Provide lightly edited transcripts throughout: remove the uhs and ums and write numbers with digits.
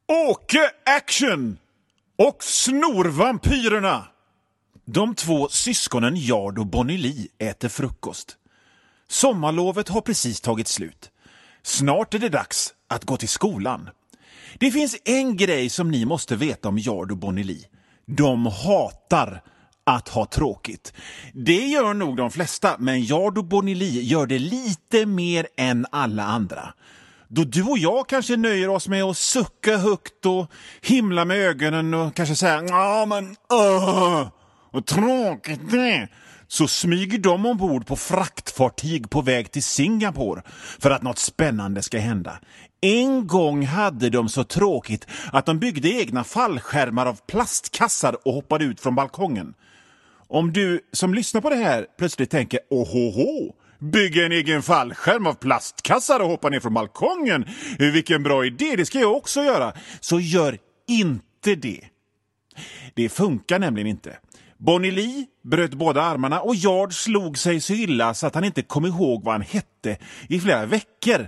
Åke Action och Snorvampyrerna. De två syskonen Jard och Bonnie Lee äter frukost. Sommarlovet har precis tagit slut. Snart är det dags att gå till skolan. Det finns en grej som ni måste veta om Jard och Bonnie Lee. De hatar att ha tråkigt. Det gör nog de flesta, men Jard och Bonnie Lee gör det lite mer än alla andra. Då du och jag kanske nöjer oss med att sucka högt och himla med ögonen och kanske säga ja men och tråkigt det, så smyger de ombord på fraktfartyg på väg till Singapore för att något spännande ska hända. En gång hade de så tråkigt att de byggde egna fallskärmar av plastkassar och hoppade ut från balkongen. Om du som lyssnar på det här plötsligt tänker ohoho, bygga en egen fallskärm av plastkassar och hoppa ner från balkongen, vilken bra idé, det ska jag också göra. Så gör inte det. Det funkar nämligen inte. Bonnie Lee bröt båda armarna och Jard slog sig så illa så att han inte kom ihåg vad han hette i flera veckor.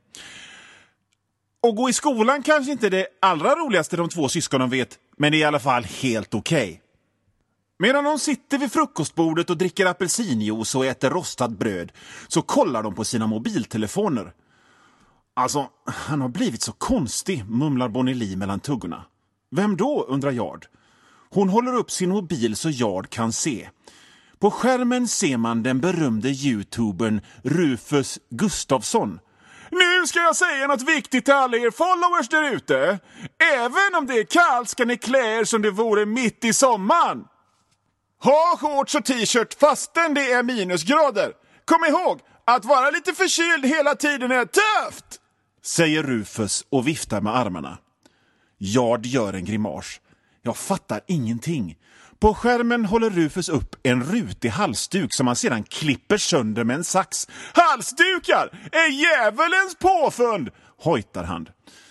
Och gå i skolan kanske inte är det allra roligaste de två syskonen vet, men det är i alla fall helt okej. Medan de sitter vid frukostbordet och dricker apelsinjuice och äter rostat bröd så kollar de på sina mobiltelefoner. Alltså, han har blivit så konstig, mumlar Bonnie Lee mellan tuggorna. Vem då, undrar Jard. Hon håller upp sin mobil så Jard kan se. På skärmen ser man den berömde YouTubern Rufus Gustafsson. Nu ska jag säga något viktigt till alla er followers där ute. Även om det är kallt ska ni klä er som det vore mitt i sommaren. Ha shorts och t-shirt fastän det är minusgrader. Kom ihåg, att vara lite förkyld hela tiden är tufft, säger Rufus och viftar med armarna. Jard gör en grimas. Jag fattar ingenting. På skärmen håller Rufus upp en rutig halsduk som han sedan klipper sönder med en sax. Halsdukar är djävulens påfund, hojtar han.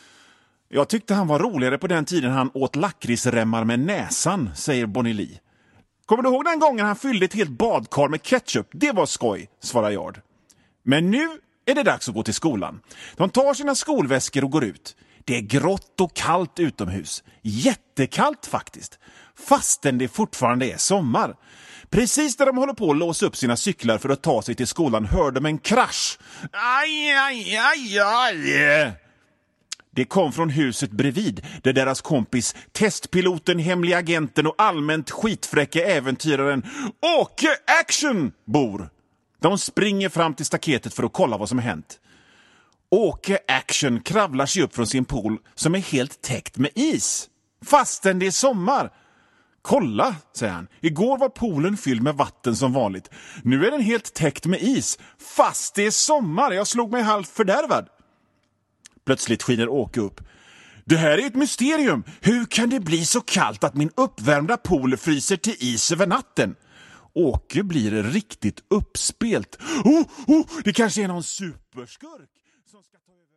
Jag tyckte han var roligare på den tiden han åt lakritsremmar med näsan, säger Bonnie Lee. Kommer du ihåg den gången han fyllde ett helt badkar med ketchup? Det var skoj, svarar Jard. Men nu är det dags att gå till skolan. De tar sina skolväskor och går ut. Det är grått och kallt utomhus. Jättekallt faktiskt. Fastän det fortfarande är sommar. Precis när de håller på att låsa upp sina cyklar för att ta sig till skolan hör de en krasch. Aj, aj, aj, aj. Det kom från huset bredvid där deras kompis, testpiloten, hemliga agenten och allmänt skitfräcka äventyraren Åke Action bor. De springer fram till staketet för att kolla vad som hänt. Åke Action kravlar sig upp från sin pool som är helt täckt med is. Fastän det är sommar. Kolla, säger han. Igår var poolen fylld med vatten som vanligt. Nu är den helt täckt med is. Fast det är sommar. Jag slog mig halvt fördärvad. Plötsligt skiner Åke upp. Det här är ett mysterium. Hur kan det bli så kallt att min uppvärmda pool fryser till is över natten? Åke blir riktigt uppspelt. Det kanske är någon superskurk som ska ta över.